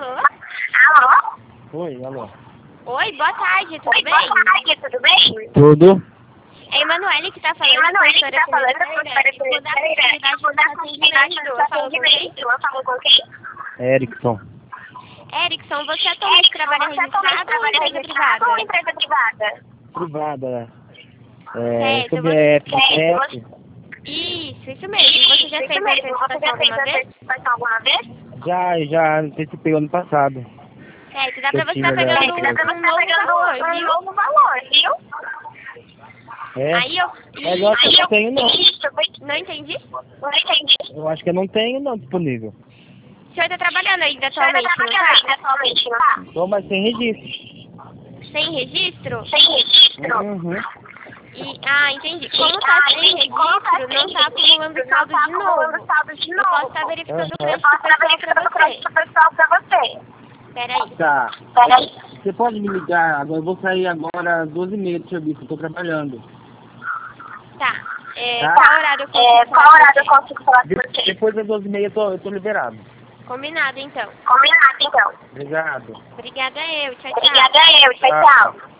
Alô? Alô? Oi, alô. Oi, boa tarde, tudo Oi, bem? boa tarde, tudo bem? Tudo? É a Emanuele que tá falando. Emanuele que tá falando, professora Financeira. Eu vou dar continuidade no seu atendimento. Eu falo com quem? Erickson. Erickson, você atualmente trabalha registrado ou em empresa privada? Ou empresa privada? Privada. Certo, CBF, você- Isso mesmo. Você já fez a Você já antecipação fez alguma vez? antecipação alguma vez? Já antecipei ano passado. Certo, dá pra você tinha estar pegando já- um Dá pra você tá pegando novo valor, um viu? novo valor, viu? É? Aí eu... Mas eu acho que eu não tenho não. Não entendi? Não entendi. Eu acho que eu não tenho não disponível. O senhor tá trabalhando ainda Você tá atualmente, não trabalhando tá? ainda atualmente, não tá? Tô, mas sem registro. Sem registro? Sem registro? Uhum. Entendi. Como tá sem registro, não tá acumulando saldo de novo. Eu posso estar verificando o crédito pessoal pra você. Peraí. Tá. Peraí. Você pode me ligar? Agora eu vou sair agora às 12h30 do serviço. Eu tô trabalhando. Tá. Tá. Qual horário eu consigo Qual falar horário eu com você? consigo falar com você? Depois das 12h30 eu tô liberado. Combinado, então. Combinado, então. Obrigado. Obrigada eu. Tchau, tchau. Obrigada eu. Tchau, Tá. tchau.